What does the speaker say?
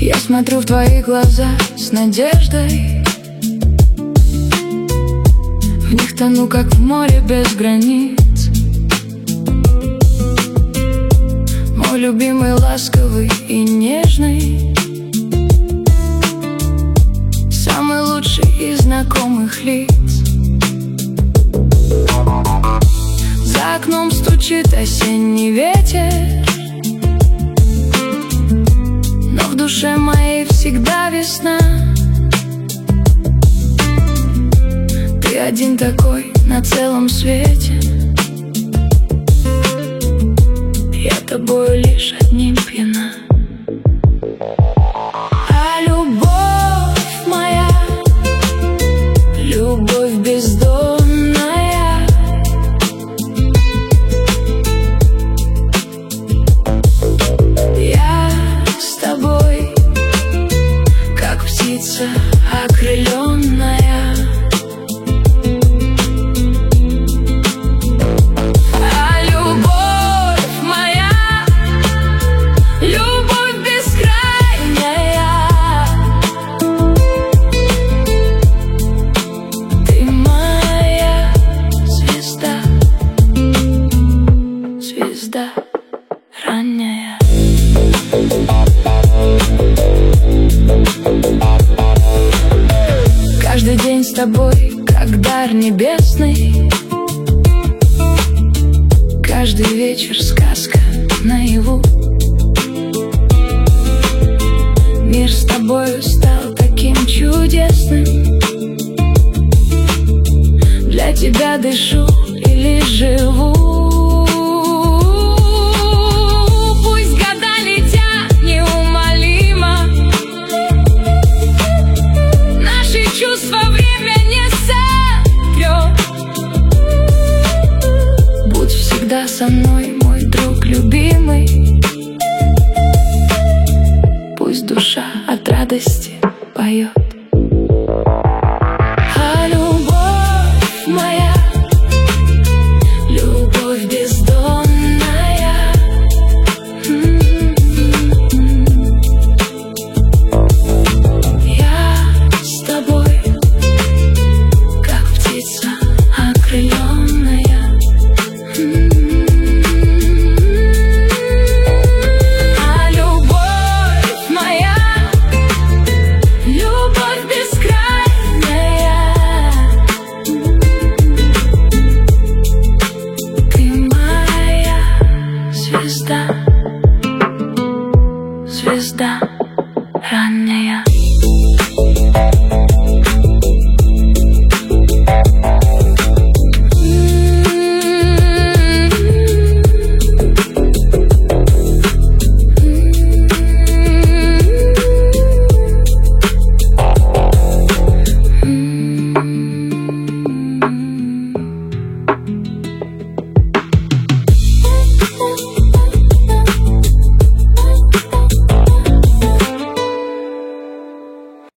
Я смотрю в твои глаза с надеждой, в них тону, как в море без границ. Мой любимый, ласковый и нежный, самый лучший из знакомых лиц. За окном стучит осенний ветер, но в душе моей всегда весна. Ты один такой на целом свете, я тобою лишь одним пьяна. А любовь моя, любовь бездонная, я с тобой, как птица окрыленная. Звезда ранняя. Каждый день с тобой, как дар небесный, каждый вечер сказка наяву. Мир с тобою стал таким чудесным, для тебя дышу или живу. Всегда со мной, мой друг любимый, пусть душа от радости поет. А любовь моя, любовь бездонная, я с тобой, как птица окрыленная. Звезда